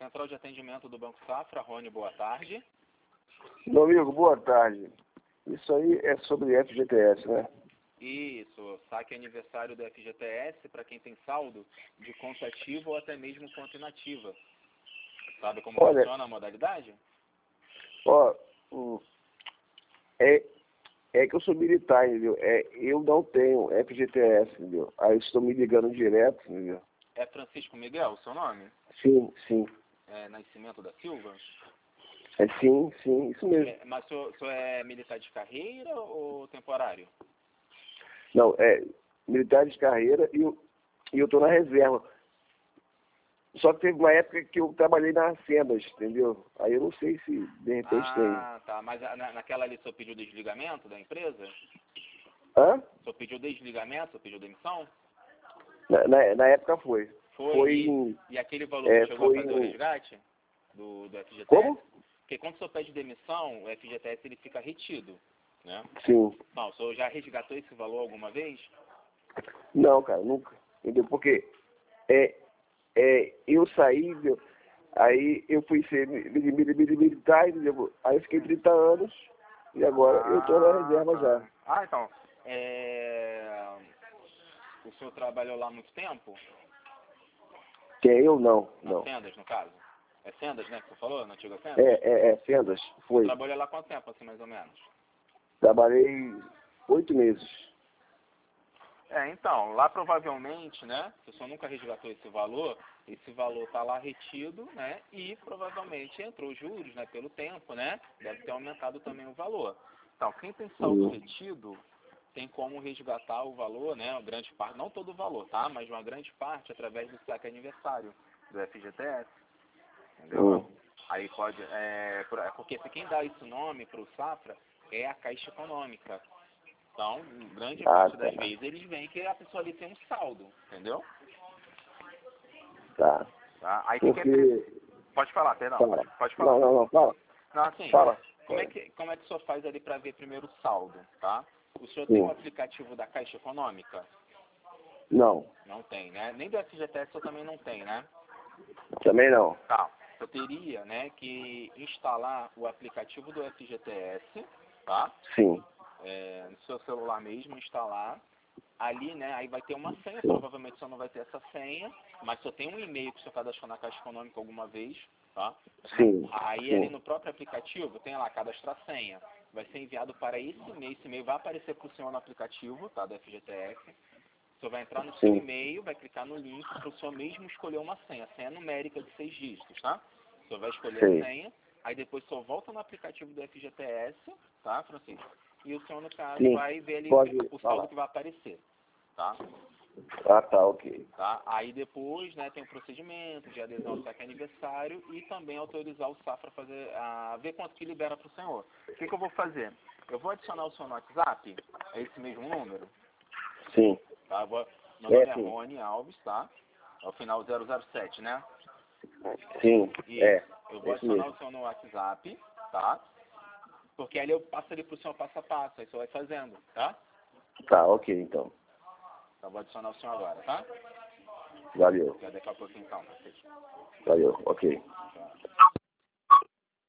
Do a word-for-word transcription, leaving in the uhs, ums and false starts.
Central de Atendimento do Banco Safra, Rony, boa tarde. Meu amigo, boa tarde. Isso aí é sobre F G T S, né? Isso, saque aniversário do F G T S para quem tem saldo de conta ativa ou até mesmo conta inativa. Sabe como Olha, funciona a modalidade? Ó, hum, é, é que eu sou militar, entendeu? É, eu não tenho F G T S, entendeu? Aí estou me ligando direto, entendeu? É Francisco Miguel o seu nome? Sim, sim. É Nascimento da Silva? É sim, sim, isso mesmo. É, mas o senhor, o senhor é militar de carreira ou temporário? Não, é militar de carreira e eu, e eu tô na reserva. Só que teve uma época que eu trabalhei nas sendas, entendeu? Aí eu não sei se de repente tem. Ah, tá. Mas na, naquela ali o senhor pediu desligamento da empresa? Hã? O senhor pediu desligamento? O senhor pediu demissão? Na, na, na época foi. Foi. Foi E, em. e aquele valor É, chegou foi a fazer o em. resgate do, do F G T S? Como? Porque quando o senhor pede demissão, o F G T S ele fica retido, né? Sim. Não, o senhor já resgatou esse valor alguma vez? Não, cara, nunca. Entendeu? Porque é, é, eu saí, entendeu? Aí eu fui ser mi- mi- mi- mi- militar, entendeu? Aí eu fiquei trinta anos e agora eu tô na reserva tá. já. Ah, então. É... O senhor trabalhou lá há muito tempo? Quem eu não, Nas não. Sendas, no caso? É Sendas, né, que você falou? Na antiga Sendas? É, é, é, Fendas, foi. Trabalhou lá há quanto tempo, assim, mais ou menos? Trabalhei oito meses. É, então, lá provavelmente, né, se o senhor nunca resgatou esse valor, esse valor está lá retido, né, e provavelmente entrou juros, né, pelo tempo, né, deve ter aumentado também o valor. Então, quem tem saldo Hum. retido, tem como resgatar o valor, né, uma grande parte, não todo o valor, tá, mas uma grande parte através do saque aniversário do F G T S, entendeu? Hum. Aí pode, é, por- é porque quem dá esse nome para o Safra é a Caixa Econômica. Então, grande Ah, parte tá. das vezes eles veem que a pessoa ali tem um saldo, entendeu? Tá. Tá? Aí que que é... Porque. Pode falar, perdão, Fala. pode, pode falar. Não, não, não, fala. Não, assim, Fala. como é que, como é que o senhor faz ali para ver primeiro o saldo, tá? O senhor tem Sim. o aplicativo da Caixa Econômica? Não. Não tem, né? Nem do F G T S o senhor também não tem, né? Também não. Tá. Eu teria, né, que instalar o aplicativo do F G T S, tá? Sim. É, no seu celular mesmo, instalar. Ali, né, aí vai ter uma senha, Sim. provavelmente o senhor não vai ter essa senha, mas só tem um e-mail que o senhor cadastrou na Caixa Econômica alguma vez, tá? Sim. Aí Sim. ali no próprio aplicativo tem lá, cadastrar senha. Vai ser enviado para esse e-mail, esse e-mail vai aparecer para o senhor no aplicativo, tá, do F G T S. O senhor vai entrar no seu Sim. e-mail, vai clicar no link para o senhor mesmo escolher uma senha, senha numérica de seis dígitos, tá? O senhor vai escolher Sim. a senha, aí depois o senhor volta no aplicativo do F G T S, tá, Francisco? E o senhor, no caso, Sim. vai ver ali Pode o saldo falar. que vai aparecer, tá? Ah, tá, ok. Tá? Aí depois, né, tem o procedimento de adesão ao saque aniversário e também autorizar o Safra a fazer, a ver quanto que libera para o senhor. O que, que eu vou fazer? Eu vou adicionar o senhor no WhatsApp, é esse mesmo número, Sim. tá? Eu vou, meu É, nome é sim. Rony Alves, tá? É o final zero zero sete, né? Sim. Isso. É. Eu vou Esse adicionar mesmo. o senhor no WhatsApp, tá? Porque ali eu passo ali pro senhor passo a passo, aí o senhor vai fazendo, tá? Tá, ok, então. Então vou adicionar o senhor agora, tá? Valeu. Até daqui a pouquinho então, Francisco. Valeu, ok. Tchau.